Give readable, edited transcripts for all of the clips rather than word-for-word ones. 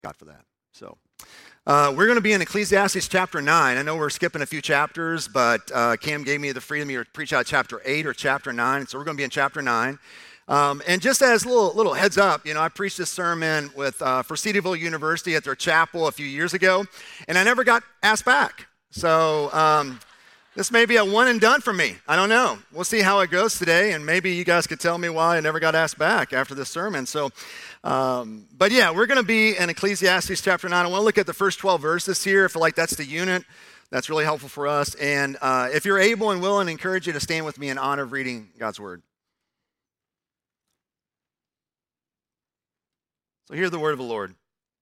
God for that. So we're going to be in Ecclesiastes chapter 9. I know we're skipping a few chapters, but Cam gave me the freedom to preach out chapter 8 or chapter 9. So we're going to be in chapter 9. And just as a little heads up, I preached this sermon for Cedarville University at their chapel a few years ago, and I never got asked back. So this may be a one and done for me. I don't know. We'll see how it goes today, and maybe you guys could tell me why I never got asked back after this sermon. So, but yeah, we're going to be in Ecclesiastes chapter 9. I want to look at the first 12 verses here. I feel like that's the unit. That's really helpful for us. And if you're able and willing, I encourage you to stand with me in honor of reading God's word. So hear the word of the Lord.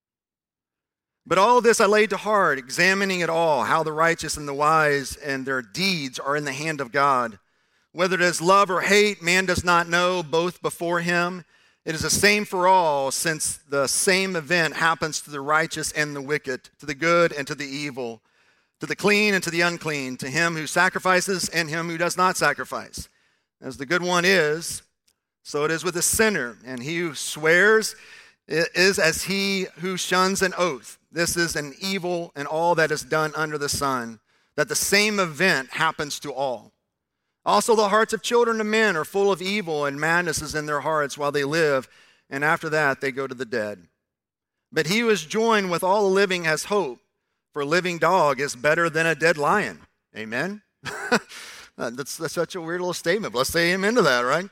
But all this I laid to heart, examining it all, how the righteous and the wise and their deeds are in the hand of God. Whether it is love or hate, man does not know, both before him. It is the same for all, since the same event happens to the righteous and the wicked, to the good and to the evil, to the clean and to the unclean, to him who sacrifices and him who does not sacrifice. As the good one is, so it is with the sinner, and he who swears is as he who shuns an oath. This is an evil in all that is done under the sun, that the same event happens to all. Also the hearts of children of men are full of evil, and madness is in their hearts while they live, and after that they go to the dead. But he who is joined with all the living has hope, for a living dog is better than a dead lion. Amen? That's such a weird little statement, but let's say amen to that, right?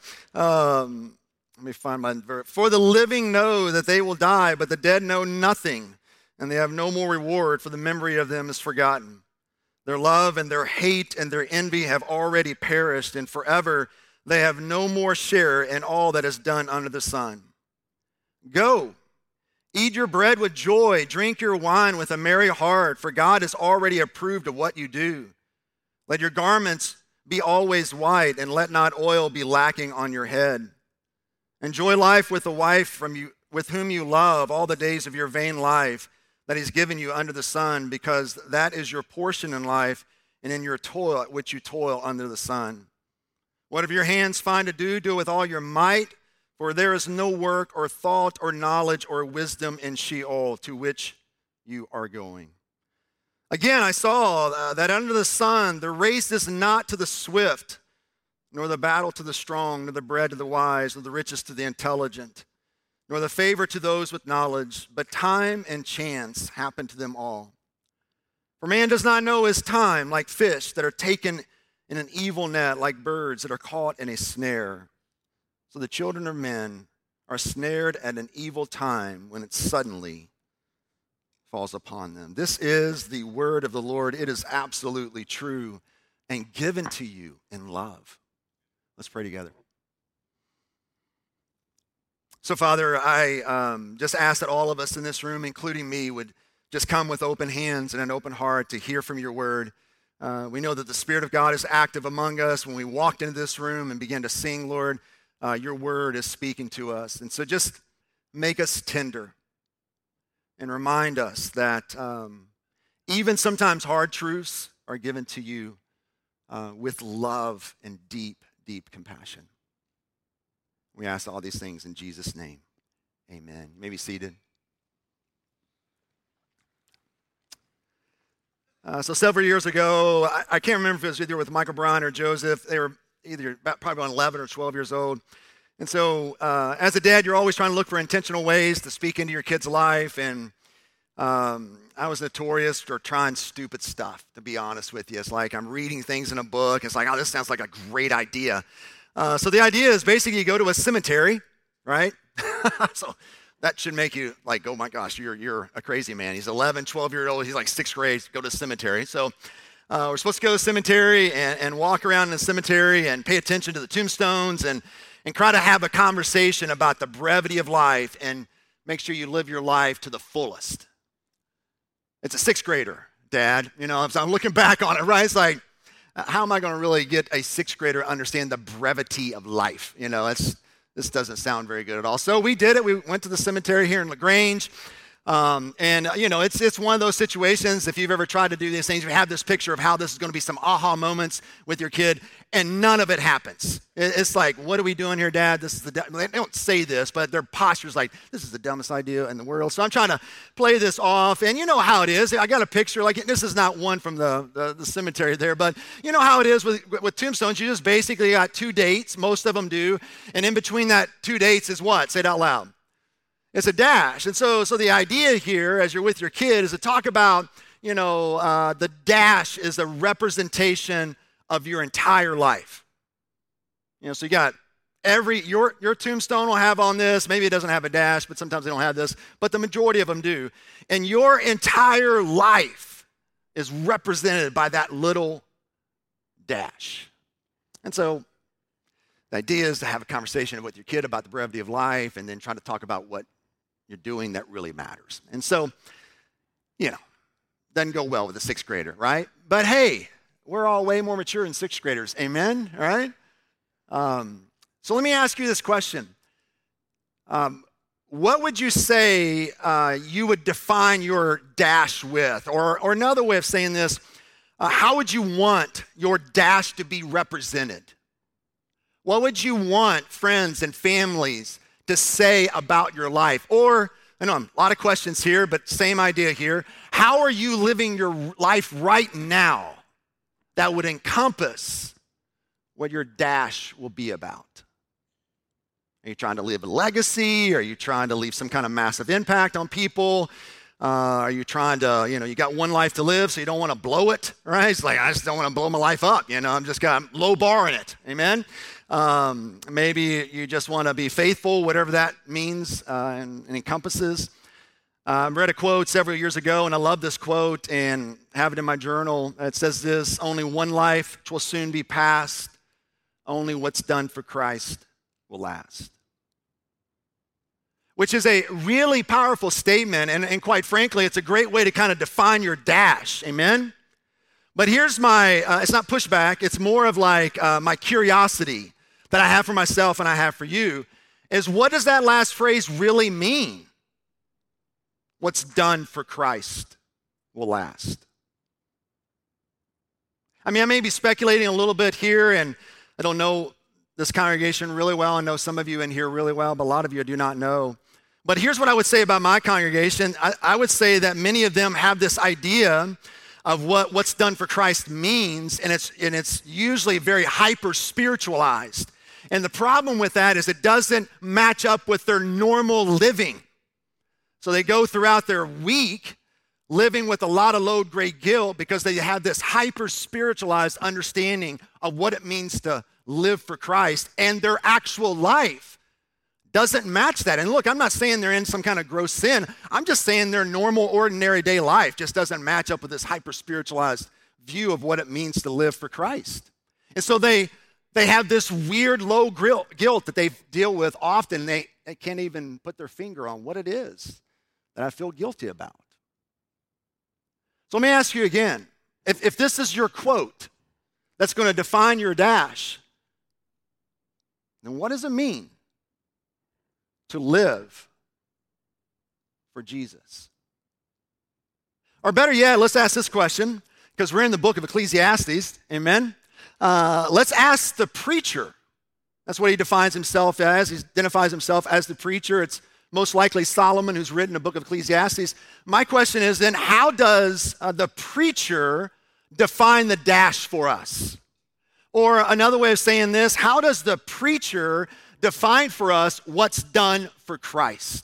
Let me find my verse. For the living know that they will die, but the dead know nothing, and they have no more reward, for the memory of them is forgotten. Their love and their hate and their envy have already perished, and forever they have no more share in all that is done under the sun. Go, eat your bread with joy, drink your wine with a merry heart, for God has already approved of what you do. Let your garments be always white, and let not oil be lacking on your head. Enjoy life with the wife with whom you love all the days of your vain life that he's given you under the sun, because that is your portion in life and in your toil at which you toil under the sun. Whatever your hands find to do, do with all your might, for there is no work or thought or knowledge or wisdom in Sheol to which you are going. Again, I saw that under the sun the race is not to the swift, nor the battle to the strong, nor the bread to the wise, nor the riches to the intelligent, nor the favor to those with knowledge, but time and chance happen to them all. For man does not know his time, like fish that are taken in an evil net, like birds that are caught in a snare. So the children of men are snared at an evil time when it suddenly falls upon them. This is the word of the Lord. It is absolutely true and given to you in love. Let's pray together. So, Father, I just ask that all of us in this room, including me, would just come with open hands and an open heart to hear from your word. We know that the Spirit of God is active among us. When we walked into this room and began to sing, Lord, your word is speaking to us. And so just make us tender and remind us that even sometimes hard truths are given to you with love and deep compassion. We ask all these things in Jesus' name. Amen. You may be seated. So several years ago, I can't remember if it was either with Michael Bryan or Joseph. They were probably about 11 or 12 years old. And so as a dad, you're always trying to look for intentional ways to speak into your kid's life. And I was notorious for trying stupid stuff, to be honest with you. It's like I'm reading things in a book. It's like, oh, this sounds like a great idea. So the idea is basically you go to a cemetery, right? So that should make you like, oh my gosh, you're a crazy man. He's 11, 12-year-old. He's like 6th grade. Go to the cemetery. So we're supposed to go to the cemetery and walk around in the cemetery and pay attention to the tombstones and try to have a conversation about the brevity of life and make sure you live your life to the fullest. It's a 6th grader, Dad. So I'm looking back on it, right? It's like, how am I going to really get a 6th grader to understand the brevity of life? This doesn't sound very good at all. So we did it. We went to the cemetery here in LaGrange. It's one of those situations, if you've ever tried to do these things, you have this picture of how this is going to be some aha moments with your kid, and none of it happens. It's like, what are we doing here, Dad? They don't say this, but their posture's like, this is the dumbest idea in the world. So I'm trying to play this off, and you know how it is. I got a picture, like this is not one from the cemetery there, but you know how it is with tombstones. You just basically got two dates, most of them do, and in between that two dates is what? Say it out loud. It's a dash. And so the idea here, as you're with your kid, is to talk about, the dash is a representation of your entire life. So you got your tombstone will have on this. Maybe it doesn't have a dash, but sometimes they don't have this. But the majority of them do. And your entire life is represented by that little dash. And so the idea is to have a conversation with your kid about the brevity of life and then try to talk about what you're doing that really matters. And so, doesn't go well with a sixth grader, right? But hey, we're all way more mature than sixth graders. Amen? All right? So let me ask you this question. What would you say you would define your dash with? Or another way of saying this, how would you want your dash to be represented? What would you want friends and families to say about your life? Or, I know a lot of questions here, but same idea here. How are you living your life right now that would encompass what your dash will be about? Are you trying to leave a legacy? Are you trying to leave some kind of massive impact on people? Are you trying to, you got one life to live, so you don't want to blow it, right? It's like, I just don't want to blow my life up, I'm just got a low bar in it, amen? Maybe you just want to be faithful, whatever that means and encompasses. I read a quote several years ago, and I love this quote and have it in my journal. It says this: only one life which will soon be past, only what's done for Christ will last. Which is a really powerful statement, and quite frankly, it's a great way to kind of define your dash, amen? But here's my, it's not pushback, it's more of like my curiosity that I have for myself and I have for you, is what does that last phrase really mean? What's done for Christ will last. I mean, I may be speculating a little bit here, and I don't know this congregation really well. I know some of you in here really well, but a lot of you I do not know. But here's what I would say about my congregation. I would say that many of them have this idea of what's done for Christ means, and it's usually very hyper-spiritualized. And the problem with that is it doesn't match up with their normal living. So they go throughout their week living with a lot of low-grade guilt because they have this hyper-spiritualized understanding of what it means to live for Christ, and their actual life doesn't match that. And look, I'm not saying they're in some kind of gross sin. I'm just saying their normal, ordinary day life just doesn't match up with this hyper-spiritualized view of what it means to live for Christ. And so they have this weird low guilt that they deal with often. They can't even put their finger on what it is that I feel guilty about. So let me ask you again, if this is your quote that's going to define your dash, then what does it mean to live for Jesus? Or better yet, let's ask this question, because we're in the book of Ecclesiastes, amen? Let's ask the preacher. That's what he defines himself as. He identifies himself as the preacher. It's most likely Solomon who's written the book of Ecclesiastes. My question is then, how does the preacher define the dash for us? Or another way of saying this, how does the preacher define for us what's done for Christ?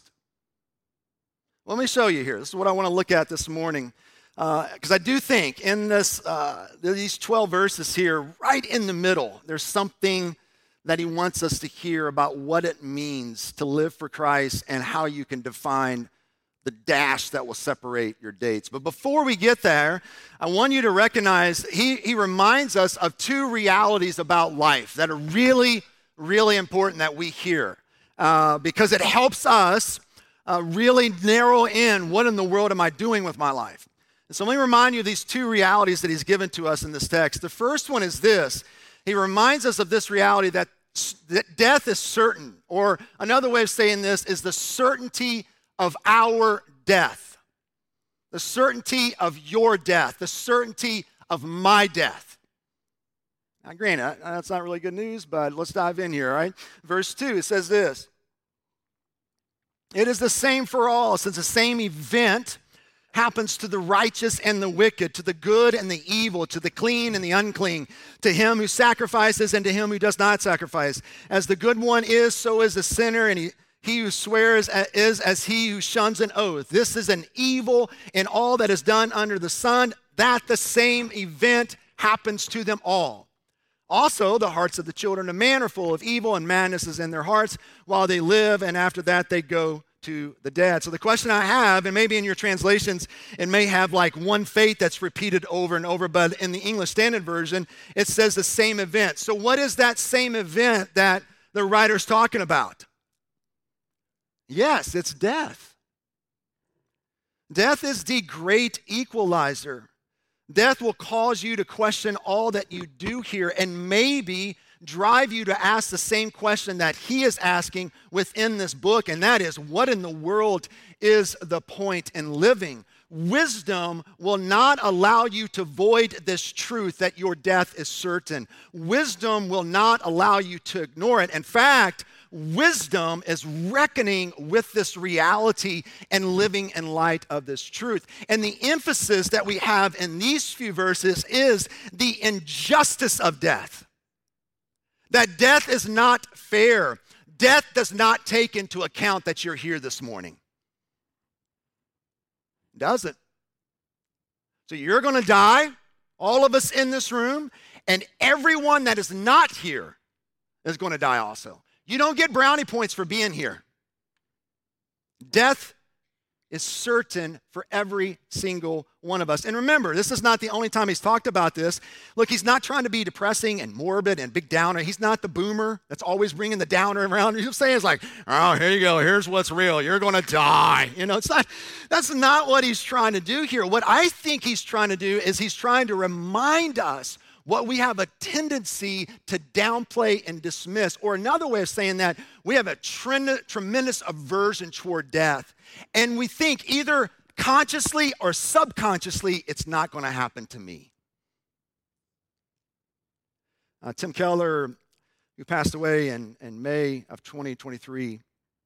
Let me show you here. This is what I want to look at this morning. Because I do think in these 12 verses here, right in the middle, there's something that he wants us to hear about what it means to live for Christ and how you can define the dash that will separate your dates. But before we get there, I want you to recognize he reminds us of two realities about life that are really, really important that we hear because it helps us really narrow in what in the world am I doing with my life. And so let me remind you of these two realities that he's given to us in this text. The first one is this. He reminds us of this reality that death is certain, or another way of saying this is the certainty of our death. The certainty of your death. The certainty of my death. Now, granted, that's not really good news, but let's dive in here, all right? Verse 2, it says this. It is the same for all, since the same event happens to the righteous and the wicked, to the good and the evil, to the clean and the unclean, to him who sacrifices and to him who does not sacrifice. As the good one is, so is the sinner, and he who swears is as he who shuns an oath. This is an evil in all that is done under the sun, that the same event happens to them all. Also, the hearts of the children of man are full of evil, and madness is in their hearts while they live, and after that they go to the dead. So the question I have, and maybe in your translations, it may have like one fate that's repeated over and over, but in the English Standard Version, it says the same event. So what is that same event that the writer's talking about? Yes, it's death. Death is the great equalizer. Death will cause you to question all that you do here and maybe drive you to ask the same question that he is asking within this book, and that is, what in the world is the point in living? Wisdom will not allow you to void this truth that your death is certain. Wisdom will not allow you to ignore it. In fact, wisdom is reckoning with this reality and living in light of this truth. And the emphasis that we have in these few verses is the injustice of death. That death is not fair. Death does not take into account that you're here this morning. It doesn't. So you're going to die, all of us in this room, and everyone that is not here is going to die also. You don't get brownie points for being here. Death is certain for every single one of us. And remember, this is not the only time he's talked about this. Look, he's not trying to be depressing and morbid and big downer. He's not the boomer that's always bringing the downer around. He's saying it's like, oh, here you go. Here's what's real. You're going to die. You know, that's not what he's trying to do here. What I think he's trying to do is he's trying to remind us what we have a tendency to downplay and dismiss. Or another way of saying that, we have a tremendous aversion toward death. And we think either consciously or subconsciously, it's not going to happen to me. Tim Keller, who passed away in May of 2023,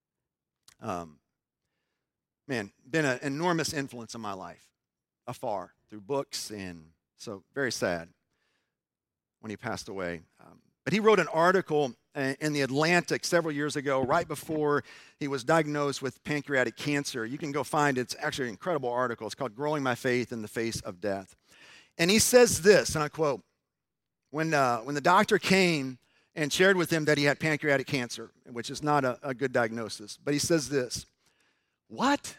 been an enormous influence in my life, afar, through books, and so very sad when he passed away. But he wrote an article in The Atlantic several years ago, right before he was diagnosed with pancreatic cancer. You can go find it. It's actually an incredible article. It's called Growing My Faith in the Face of Death. And he says this, and I quote, when the doctor came and shared with him that he had pancreatic cancer, which is not a good diagnosis, but he says this, What?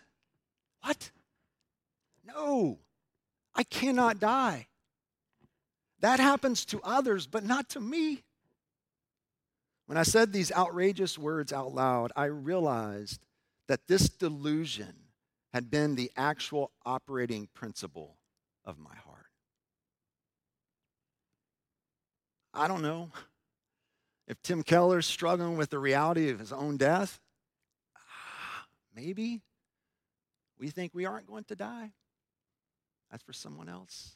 No, I cannot die. That happens to others, but not to me. When I said these outrageous words out loud, I realized that this delusion had been the actual operating principle of my heart. I don't know if Tim Keller's struggling with the reality of his own death. Maybe we think we aren't going to die. That's for someone else.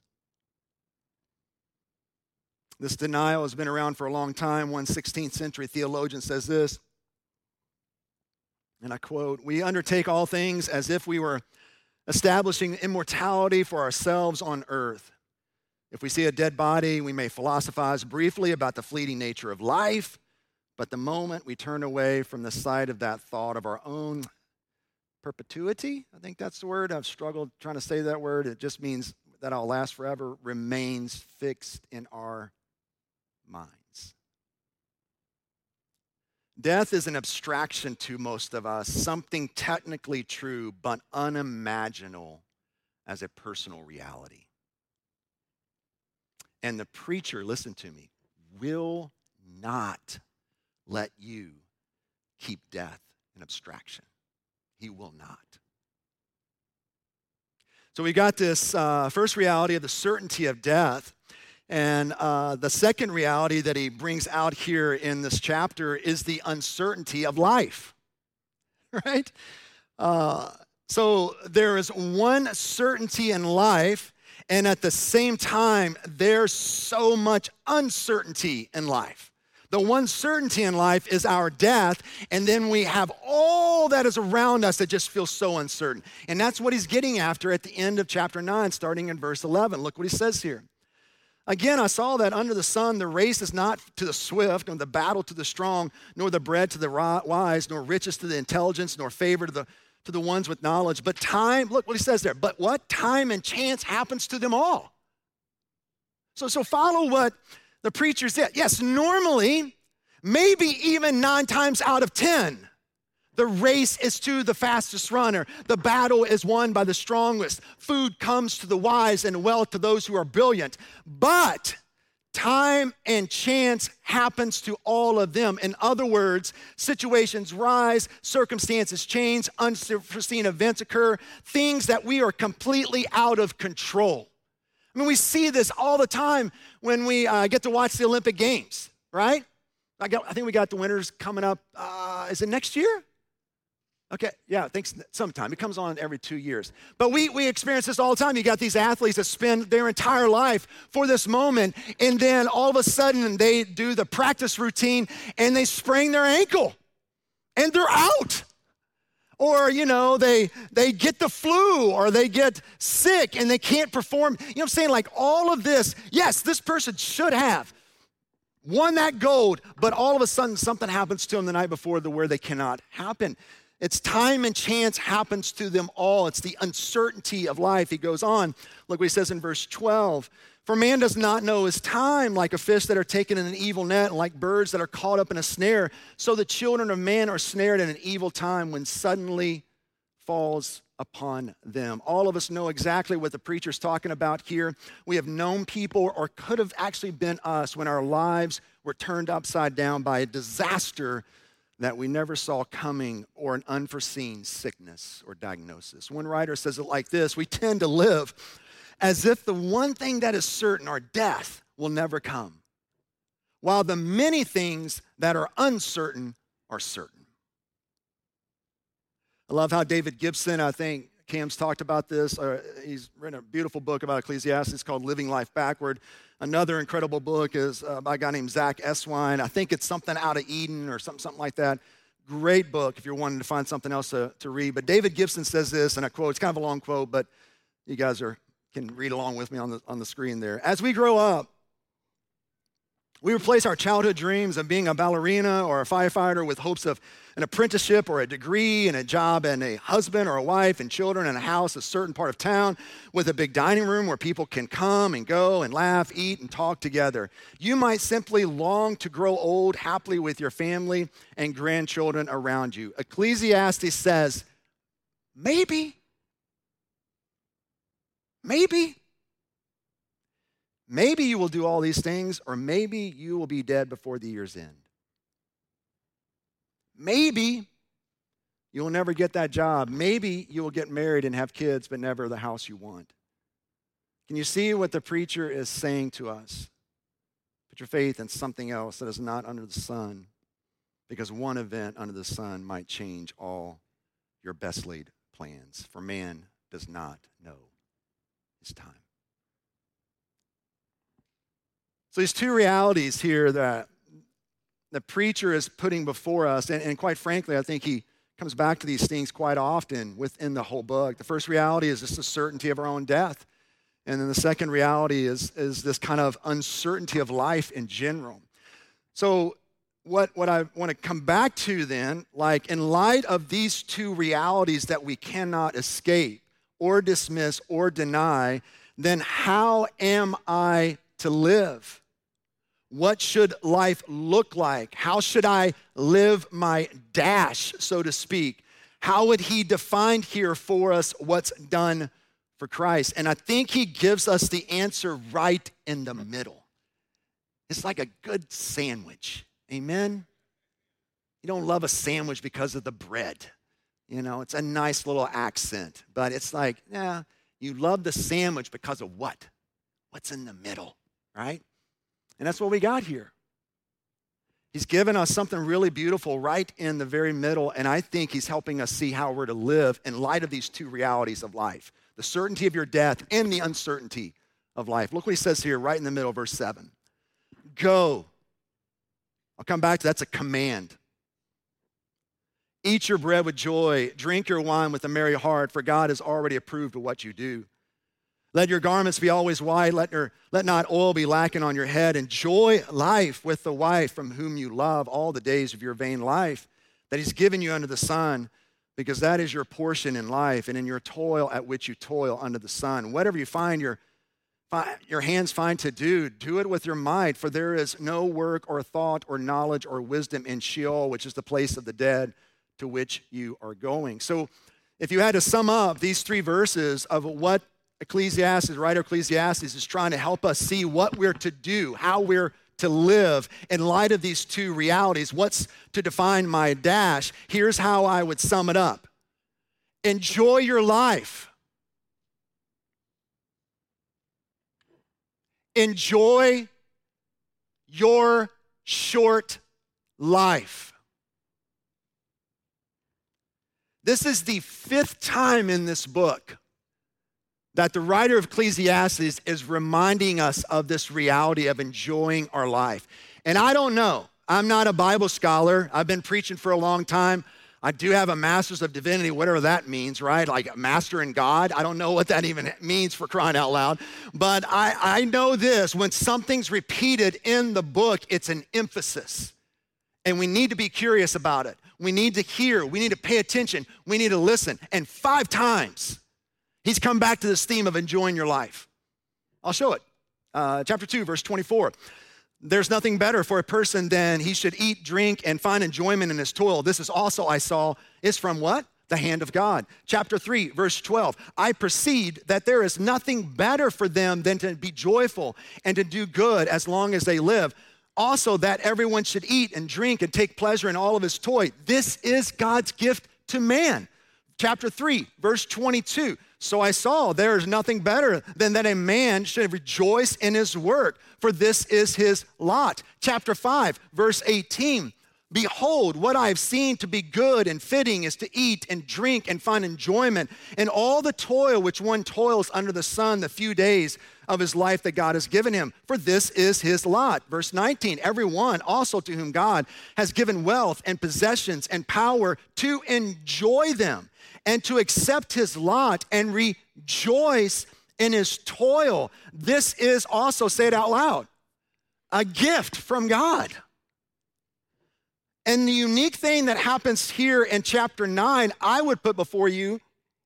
This denial has been around for a long time. One 16th century theologian says this, and I quote, "We undertake all things as if we were establishing immortality for ourselves on earth. If we see a dead body, we may philosophize briefly about the fleeting nature of life, but the moment we turn away from the sight of that thought of our own perpetuity," I think that's the word. I've struggled trying to say that word. It just means that I'll last forever, remains fixed in our minds. Death is an abstraction to most of us, something technically true but unimaginable as a personal reality. And the preacher, listen to me, will not let you keep death an abstraction. He will not. So we got this first reality of the certainty of death. And the second reality that he brings out here in this chapter is the uncertainty of life, right? So there is one certainty in life, and at the same time, there's so much uncertainty in life. The one certainty in life is our death, and then we have all that is around us that just feels so uncertain. And that's what he's getting after at the end of chapter 9, starting in verse 11. Look what he says here. Again, I saw that under the sun, the race is not to the swift, nor the battle to the strong, nor the bread to the wise, nor riches to the intelligence, nor favor to the ones with knowledge. But time, look what he says there, but what? Time and chance happens to them all. So follow what the preacher said. Yes, normally, maybe even 9 times out of 10, the race is to the fastest runner. The battle is won by the strongest. Food comes to the wise and wealth to those who are brilliant. But time and chance happens to all of them. In other words, situations rise, circumstances change, unforeseen events occur, things that we are completely out of control. I mean, we see this all the time when we get to watch the Olympic Games, right? I think we got the winners coming up. Is it next year? Okay, yeah, I think sometime. It comes on every 2 years. But we experience this all the time. You got these athletes that spend their entire life for this moment, and then all of a sudden they do the practice routine and they sprain their ankle, and they're out. Or, they get the flu, or they get sick and they can't perform. You know what I'm saying? Like all of this, yes, this person should have won that gold, but all of a sudden something happens to them the night before where they cannot happen. It's time and chance happens to them all. It's the uncertainty of life. He goes on. Look what he says in verse 12. For man does not know his time, like a fish that are taken in an evil net, and like birds that are caught up in a snare. So the children of man are snared in an evil time when suddenly falls upon them. All of us know exactly what the preacher's talking about here. We have known people, or could have actually been us, when our lives were turned upside down by a disaster that we never saw coming, or an unforeseen sickness or diagnosis. One writer says it like this: we tend to live as if the one thing that is certain, our death, will never come, while the many things that are uncertain are certain. I love how David Gibson, I think Cam's talked about this. He's written a beautiful book about Ecclesiastes called Living Life Backward. Another incredible book is by a guy named Zach Eswine. I think it's Something Out of Eden or something like that. Great book if you're wanting to find something else to read. But David Gibson says this, and I quote, it's kind of a long quote, but you guys can read along with me on the screen there. As we grow up, we replace our childhood dreams of being a ballerina or a firefighter with hopes of an apprenticeship or a degree and a job and a husband or a wife and children and a house, a certain part of town with a big dining room where people can come and go and laugh, eat, and talk together. You might simply long to grow old happily with your family and grandchildren around you. Ecclesiastes says, maybe. Maybe you will do all these things, or maybe you will be dead before the year's end. Maybe you will never get that job. Maybe you will get married and have kids, but never the house you want. Can you see what the preacher is saying to us? Put your faith in something else that is not under the sun, because one event under the sun might change all your best laid plans, for man does not know his time. So these two realities here that the preacher is putting before us, and quite frankly, I think he comes back to these things quite often within the whole book. The first reality is just the certainty of our own death. And then the second reality is this kind of uncertainty of life in general. So what I want to come back to then, like in light of these two realities that we cannot escape or dismiss or deny, then how am I to live? What should life look like? How should I live my dash, so to speak? How would he define here for us what's done for Christ? And I think he gives us the answer right in the middle. It's like a good sandwich. Amen? You don't love a sandwich because of the bread. It's a nice little accent. But it's like, you love the sandwich because of what? What's in the middle, right? And that's what we got here. He's given us something really beautiful right in the very middle, and I think he's helping us see how we're to live in light of these two realities of life, the certainty of your death and the uncertainty of life. Look what he says here right in the middle, verse 7. Go. I'll come back to that's a command. Eat your bread with joy, drink your wine with a merry heart, for God has already approved of what you do. Let your garments be always white, let not oil be lacking on your head. Enjoy life with the wife from whom you love all the days of your vain life that he's given you under the sun, because that is your portion in life and in your toil at which you toil under the sun. Whatever you find your hands find to do, do it with your might, for there is no work or thought or knowledge or wisdom in Sheol, which is the place of the dead, to which you are going. So if you had to sum up these three verses of what Ecclesiastes, writer Ecclesiastes is trying to help us see what we're to do, how we're to live in light of these two realities, what's to define my dash, here's how I would sum it up. Enjoy your life. Enjoy your short life. This is the 5th time in this book that the writer of Ecclesiastes is reminding us of this reality of enjoying our life. And I don't know. I'm not a Bible scholar. I've been preaching for a long time. I do have a master's of divinity, whatever that means, right? Like a master in God. I don't know what that even means, for crying out loud. But I know this, when something's repeated in the book, it's an emphasis. And we need to be curious about it. We need to hear. We need to pay attention. We need to listen. And 5 times, he's come back to this theme of enjoying your life. I'll show it. Chapter 2, verse 24. There's nothing better for a person than he should eat, drink, and find enjoyment in his toil. This is also, I saw, is from what? The hand of God. Chapter 3, verse 12. I perceived that there is nothing better for them than to be joyful and to do good as long as they live. Also, that everyone should eat and drink and take pleasure in all of his toil. This is God's gift to man. Chapter 3, verse 22. So I saw there is nothing better than that a man should rejoice in his work, for this is his lot. Chapter 5, verse 18. Behold, what I have seen to be good and fitting is to eat and drink and find enjoyment in all the toil which one toils under the sun the few days of his life that God has given him, for this is his lot. Verse 19, everyone also to whom God has given wealth and possessions and power to enjoy them and to accept his lot and rejoice in his toil. This is also, say it out loud, a gift from God. And the unique thing that happens here in chapter 9, I would put before you,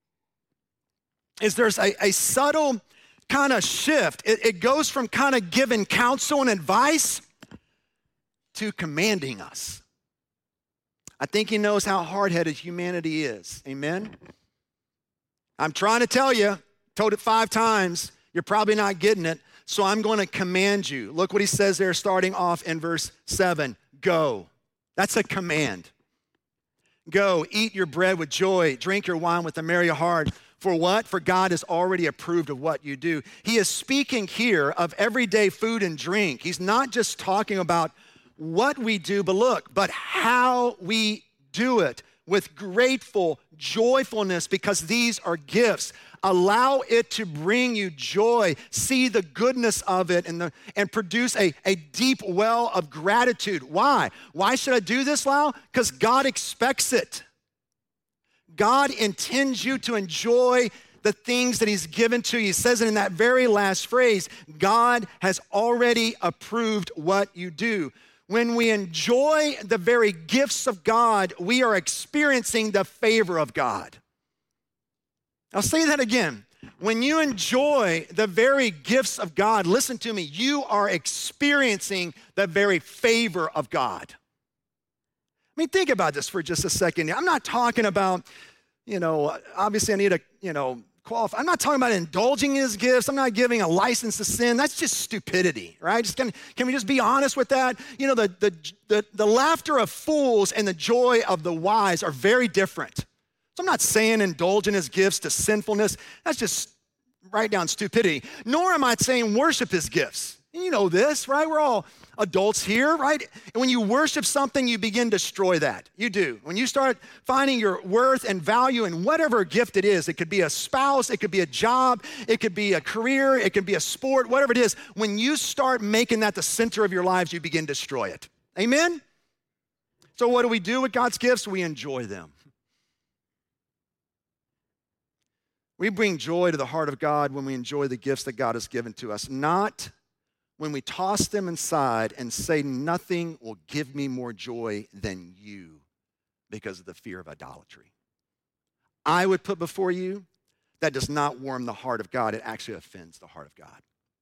is there's a subtle kind of shift. It goes from kind of giving counsel and advice to commanding us. I think he knows how hard-headed humanity is. Amen? I'm trying to tell you, told it 5 times, you're probably not getting it, so I'm going to command you. Look what he says there starting off in verse 7. Go. That's a command. Go, eat your bread with joy, drink your wine with a merry heart. For what? For God has already approved of what you do. He is speaking here of everyday food and drink. He's not just talking about what we do, but how we do it with grateful joyfulness, because these are gifts. Allow it to bring you joy. See the goodness of it and produce a deep well of gratitude. Why? Why should I do this, Lau? Because God expects it. God intends you to enjoy the things that he's given to you. He says it in that very last phrase, God has already approved what you do. When we enjoy the very gifts of God, we are experiencing the favor of God. I'll say that again. When you enjoy the very gifts of God, listen to me, you are experiencing the very favor of God. I mean, think about this for just a second. I'm not talking about, obviously I need to, qualify. I'm not talking about indulging in his gifts. I'm not giving a license to sin. That's just stupidity, right? Can we just be honest with that? The laughter of fools and the joy of the wise are very different. So I'm not saying indulge in his gifts to sinfulness. That's just right down stupidity. Nor am I saying worship his gifts. And you know this, right? We're all adults here, right? And when you worship something, you begin to destroy that. You do. When you start finding your worth and value in whatever gift it is, it could be a spouse, it could be a job, it could be a career, it could be a sport, whatever it is. When you start making that the center of your lives, you begin to destroy it. Amen? So what do we do with God's gifts? We enjoy them. We bring joy to the heart of God when we enjoy the gifts that God has given to us, not when we toss them aside and say, nothing will give me more joy than you because of the fear of idolatry. I would put before you, that does not warm the heart of God. It actually offends the heart of God.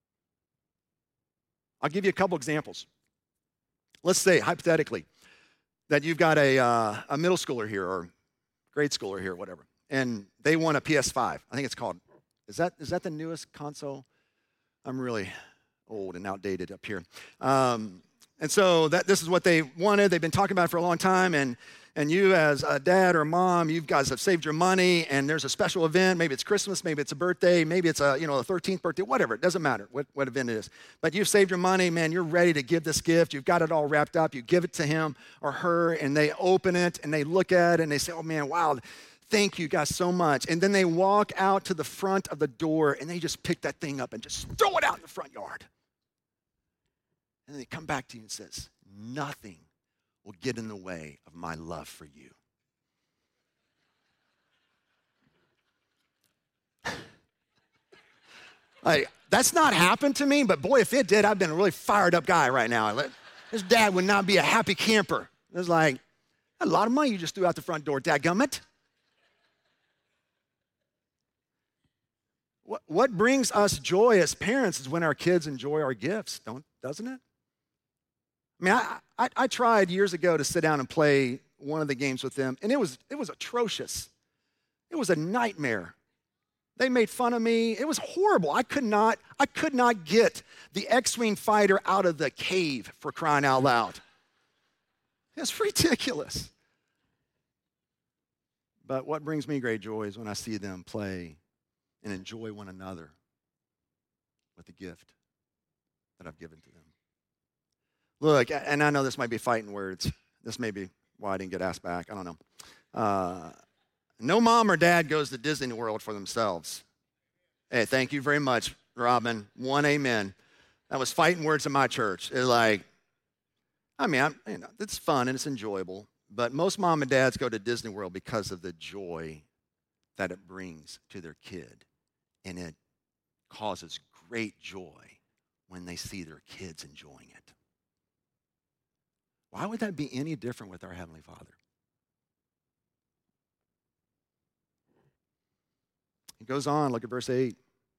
I'll give you a couple examples. Let's say, hypothetically, that you've got a middle schooler here or grade schooler here or whatever, and they want a PS5. I think it's called, is that the newest console? I'm really old and outdated up here. And so this is what they wanted. They've been talking about it for a long time, and you as a dad or mom, you guys have saved your money, and there's a special event. Maybe it's Christmas, maybe it's a birthday, maybe it's a 13th birthday, whatever. It doesn't matter what event it is. But you've saved your money, man. You're ready to give this gift. You've got it all wrapped up. You give it to him or her, and they open it, and they look at it, and they say, oh, man, wow, thank you guys so much. And then they walk out to the front of the door, and they just pick that thing up and just throw it out in the front yard. And then they come back to you and says, nothing will get in the way of my love for you. That's not happened to me, but boy, if it did, I've been a really fired up guy right now. This dad would not be a happy camper. It was like, a lot of money you just threw out the front door, dadgummit. What brings us joy as parents is when our kids enjoy our gifts, doesn't it? I mean, I tried years ago to sit down and play one of the games with them, and it was atrocious. It was a nightmare. They made fun of me. It was horrible. I could not get the X-Wing fighter out of the cave, for crying out loud. It's ridiculous. But what brings me great joy is when I see them play and enjoy one another with the gift that I've given to them. Look, and I know this might be fighting words. This may be why I didn't get asked back. I don't know. No mom or dad goes to Disney World for themselves. Hey, thank you very much, Robin. One amen. That was fighting words in my church. It's like, it's fun and it's enjoyable, but most mom and dads go to Disney World because of the joy that it brings to their kid, and it causes great joy when they see their kids enjoying it. Why would that be any different with our Heavenly Father? It goes on, look at verse 8.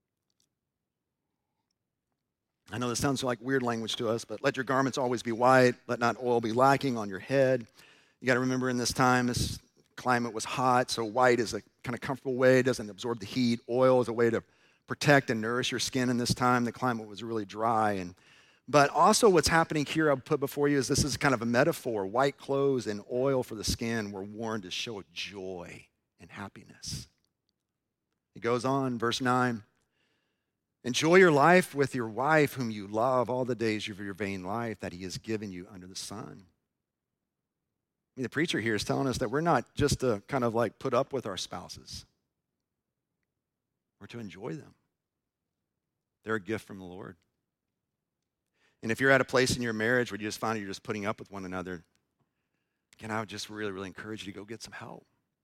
I know this sounds like weird language to us, but let your garments always be white, let not oil be lacking on your head. You got to remember in this time, this climate was hot, so white is a kind of comfortable way, it doesn't absorb the heat. Oil is a way to protect and nourish your skin in this time. The climate was really dry. But also what's happening here, I'll put before you, is this is kind of a metaphor. White clothes and oil for the skin were worn to show joy and happiness. It goes on, verse 9. Enjoy your life with your wife whom you love all the days of your vain life that he has given you under the sun. The preacher here is telling us that we're not just to kind of like put up with our spouses. We're to enjoy them. They're a gift from the Lord. And if you're at a place in your marriage where you just find you're just putting up with one another, again, I would just really, really encourage you to go get some help.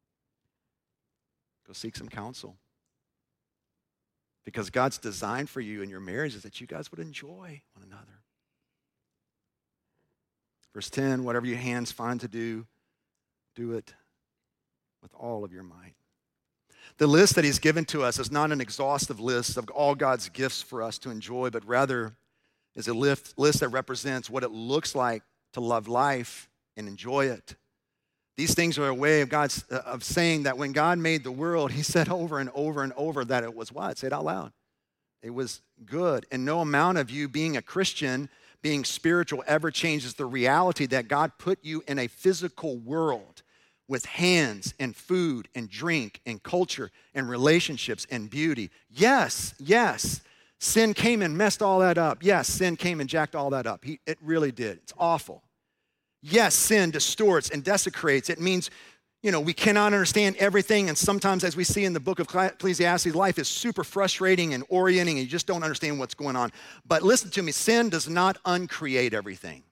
Go seek some counsel. Because God's design for you in your marriage is that you guys would enjoy one another. Verse 10, whatever your hands find to do, do it with all of your might. The list that he's given to us is not an exhaustive list of all God's gifts for us to enjoy, but rather is a list that represents what it looks like to love life and enjoy it. These things are a way of saying that when God made the world, he said over and over and over that it was what? Say it out loud. It was good. And no amount of you being a Christian, being spiritual, ever changes the reality that God put you in a physical world with hands and food and drink and culture and relationships and beauty. Yes, Sin came and messed all that up. Yes, sin came and jacked all that up. It really did. It's awful. Yes, sin distorts and desecrates. It means, we cannot understand everything. And sometimes, as we see in the book of Ecclesiastes, life is super frustrating and orienting, and you just don't understand what's going on. But listen to me, sin does not uncreate everything.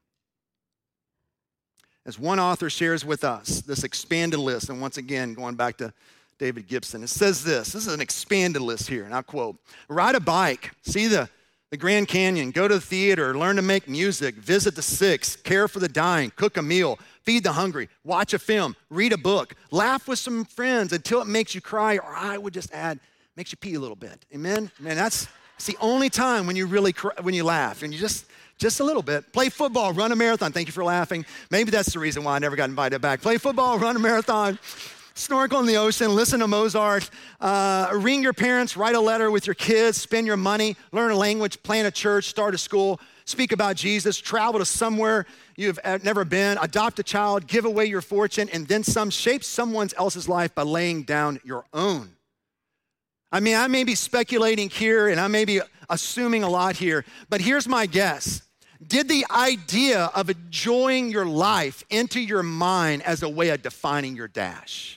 As one author shares with us, this expanded list, and once again, going back to David Gibson, it says this is an expanded list here, and I'll quote, ride a bike, see the Grand Canyon, go to the theater, learn to make music, visit the sick, care for the dying, cook a meal, feed the hungry, watch a film, read a book, laugh with some friends until it makes you cry, or I would just add, makes you pee a little bit. Amen? Man, that's the only time when you really cry, when you laugh, and you just a little bit. Play football, run a marathon. Thank you for laughing. Maybe that's the reason why I never got invited back. Play football, run a marathon. Snorkel in the ocean, listen to Mozart, ring your parents, write a letter with your kids, spend your money, learn a language, plant a church, start a school, speak about Jesus, travel to somewhere you've never been, adopt a child, give away your fortune, and then shape someone else's life by laying down your own. I mean, I may be speculating here and I may be assuming a lot here, but here's my guess. Did the idea of enjoying your life enter your mind as a way of defining your dash?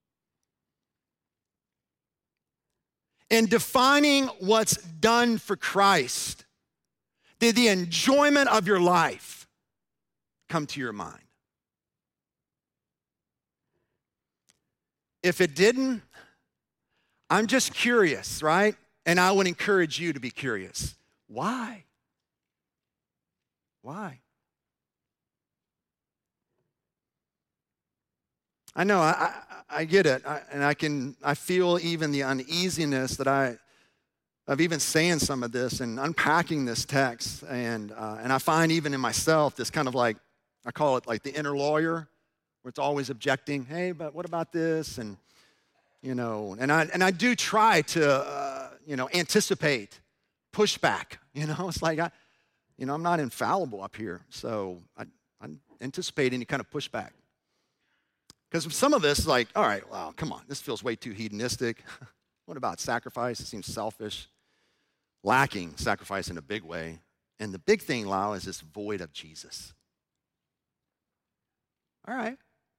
In defining what's done for Christ, did the enjoyment of your life come to your mind? If it didn't, I'm just curious, right? And I would encourage you to be curious. Why? Why? I know, I get it, and I feel even the uneasiness that of even saying some of this and unpacking this text, and I find even in myself this kind of like, I call it like the inner lawyer, where it's always objecting. Hey, but what about this? And and I do try to anticipate pushback. It's like I'm not infallible up here, so I anticipate any kind of pushback. Because some of this is like, all right, well, come on, this feels way too hedonistic. What about sacrifice? It seems selfish. Lacking sacrifice in a big way. And the big thing, Lau, is this void of Jesus. All right.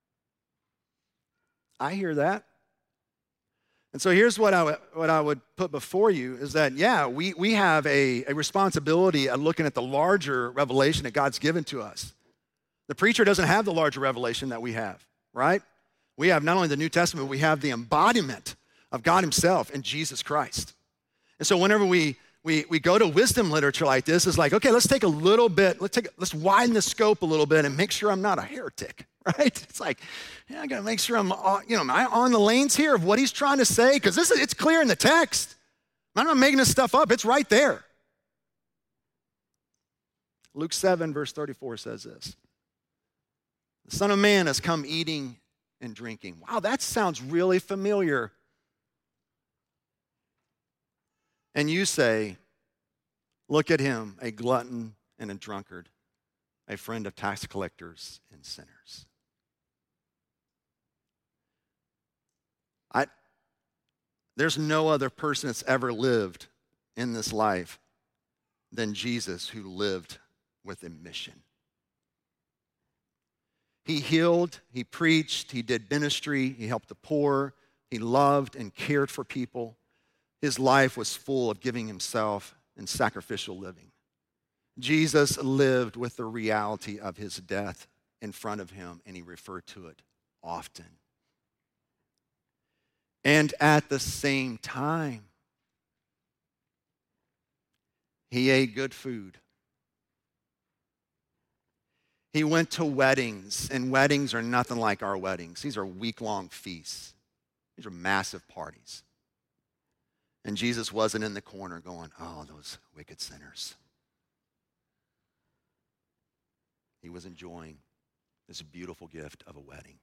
I hear that. And so here's what I would put before you is that, yeah, we have a responsibility of looking at the larger revelation that God's given to us. The preacher doesn't have the larger revelation that we have, right? We have not only the New Testament, but we have the embodiment of God himself in Jesus Christ. And so whenever we go to wisdom literature like this, it's like, okay, let's take a little bit, let's widen the scope a little bit and make sure I'm not a heretic, right? It's like, yeah, I gotta make sure am I on the lanes here of what he's trying to say? Because it's clear in the text. I'm not making this stuff up, it's right there. Luke 7, verse 34 says this. The Son of Man has come eating and drinking. Wow, that sounds really familiar. And you say, look at him, a glutton and a drunkard, a friend of tax collectors and sinners. There's no other person that's ever lived in this life than Jesus, who lived with a mission. He healed, he preached, he did ministry, he helped the poor, he loved and cared for people. His life was full of giving himself and sacrificial living. Jesus lived with the reality of his death in front of him, and he referred to it often. And at the same time, he ate good food. He went to weddings, and weddings are nothing like our weddings. These are week-long feasts. These are massive parties. And Jesus wasn't in the corner going, oh, those wicked sinners. He was enjoying this beautiful gift of a wedding.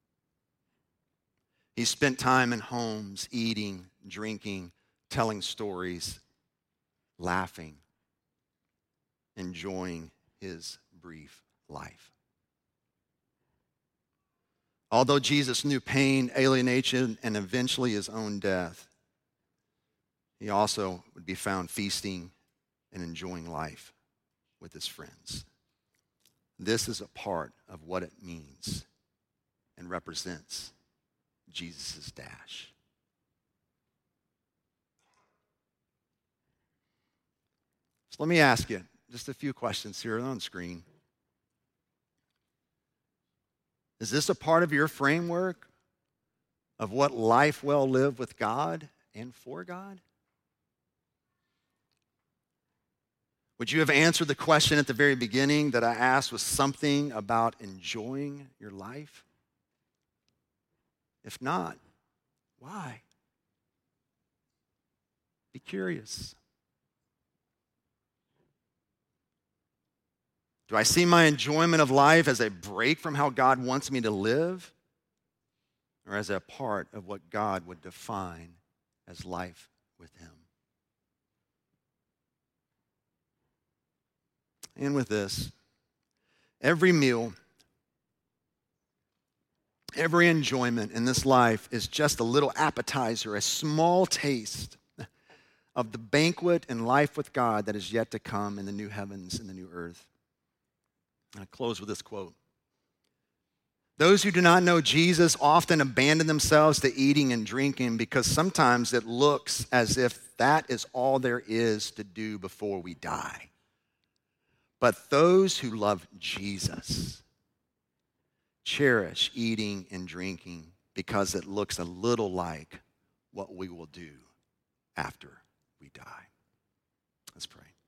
He spent time in homes, eating, drinking, telling stories, laughing, enjoying his brief life. Although Jesus knew pain, alienation, and eventually his own death, he also would be found feasting and enjoying life with his friends. This is a part of what it means and represents Jesus' dash. So let me ask you just a few questions here on the screen. Is this a part of your framework of what life well lived with God and for God? Would you have answered the question at the very beginning that I asked was something about enjoying your life? If not, why? Be curious. Do I see my enjoyment of life as a break from how God wants me to live, or as a part of what God would define as life with him? And with this, every meal, every enjoyment in this life is just a little appetizer, a small taste of the banquet and life with God that is yet to come in the new heavens and the new earth. And I close with this quote. Those who do not know Jesus often abandon themselves to eating and drinking because sometimes it looks as if that is all there is to do before we die. But those who love Jesus cherish eating and drinking because it looks a little like what we will do after we die. Let's pray.